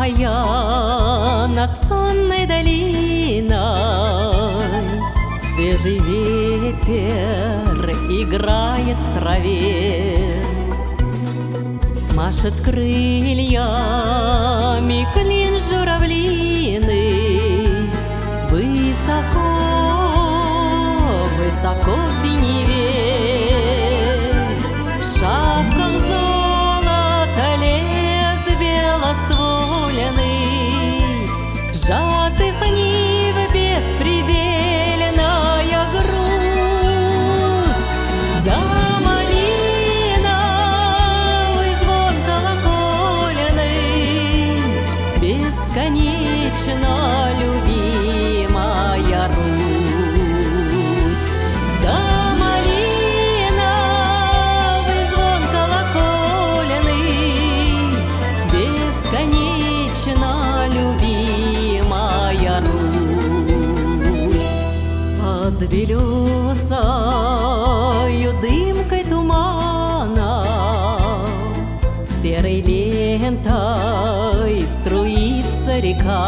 моя над сонной долиной свежий ветер играет в траве, машет крыльями клин журавлиный высоко, высоко в синеве. В шапках золота лес белостволенный, сжатых нив беспредельная грусть. Да, малиновый звон колоколенный, бесконечно любимая Русь. Да, малиновый звон колоколенный, бесконечно любимая Русь. Под белесою дымкой тумана серой лентой струится река,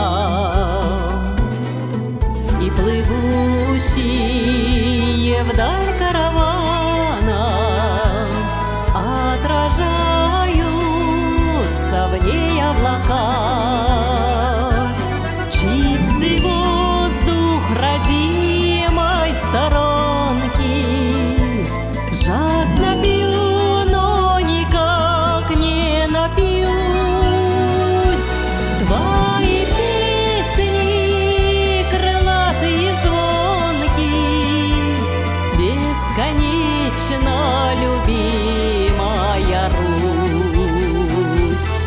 и плывущие вдаль каравана отражаются в ней облака. Чистый воздух родимой сторонки жадно пью, но никак не напьюсь. Твои песни крылатые звонкие, бесконечно любимая Русь.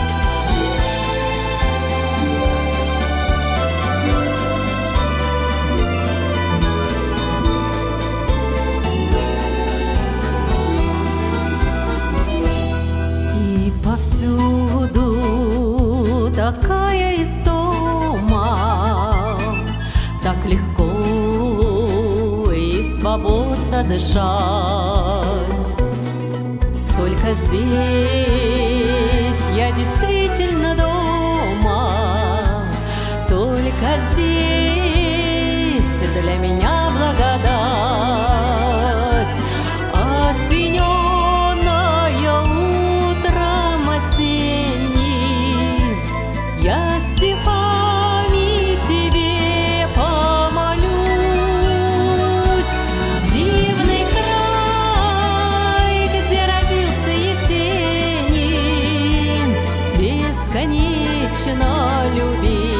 И повсюду такая истома, так легко и свободно дышать. Только здесь я действительно дома, только здесь для меня благодать. Осененная утром осенним, я стихами тебе помолюсь. Дивный край, где родился Есенин, бесконечно любим.